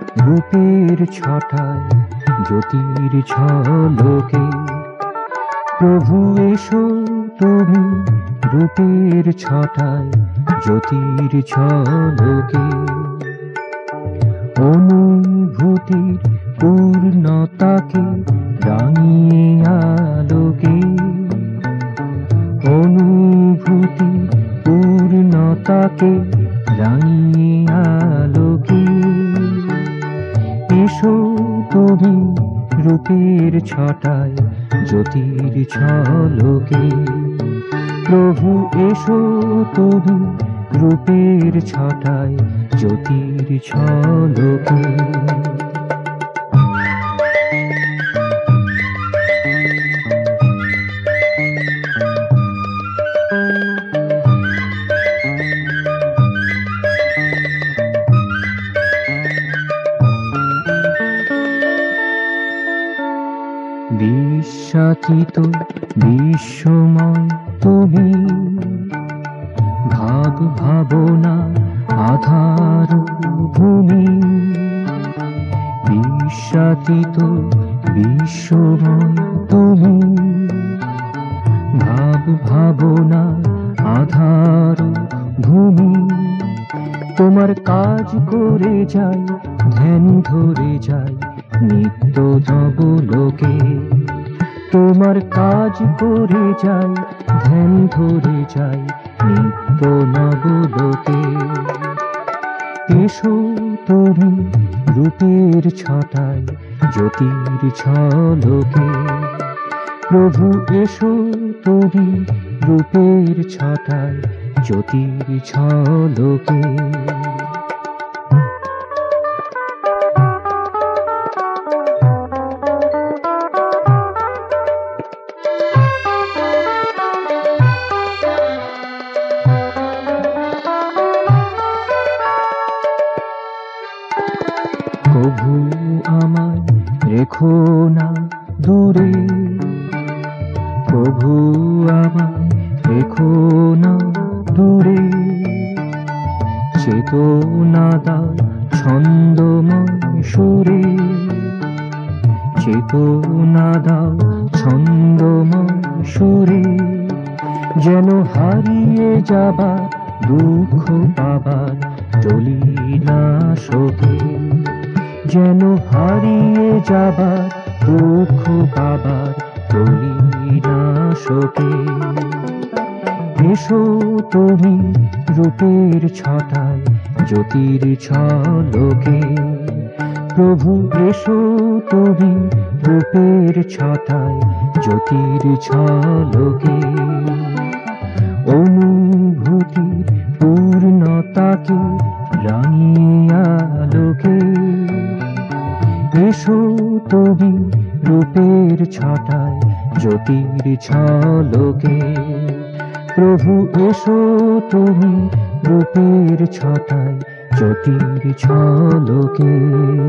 রূপের ছটায় জ্যোতির ঝলকে। প্রভু এসো তুমি রূপের ছটায় জ্যোতির ঝলকে। অনুভূতির পূর্ণতাকে রাঙিয়ে আলোকে। অনুভূতির পূর্ণতাকে রাঙিয়ে আলোকে। এসো তুমি রূপের ছটায় জ্যোতির ঝলকে। প্রভু এসো তুমি রূপের ছটায় জ্যোতির ঝলকে। বিশ্বাতীত বিশ্বময় তুমি, ভাব ভাবনা আধার ভূমি। বিশ্বাতীত বিশ্বময় তুমি, ভাব ভাবনা আধার ভূমি। তোমার কাজ করে যাই, ধ্যান ধরে যাই নিত্য নবলোকে। তোমার কাজ করে যাই, ধ্যান ধরে যাই নিত্য নবলোকে। এসো তুমি রূপের ছটায় জ্যোতির ঝলকে। প্রভু এসো তুমি রূপের ছটায় জ্যোতির ঝলকে। প্রভু আমায় রেখো না দূরে। প্রভু আমায় রেখো না দূরে। চেতনা দাও ছন্দময় সুরে। চেতনা দাও ছন্দময় সুরে। যেন হারিয়ে যাবার দুঃখ পাবার টলি না শোকে। যেন হারিয়ে যাবার দুঃখ পাবার টলি না শোকে। এসো তুমি রূপের ছটায় জ্যোতির ঝলকে। প্রভু এসো তুমি রূপের ছটায় জ্যোতির ঝলকে। অনুভূতির পূর্ণতাকে রাঙিয়ে আলোকে। এসো তুমি রূপের ছটায় জ্যোতির ঝলকে। প্রভু এসো তুমি রূপের ছটায় জ্যোতির ঝলকে।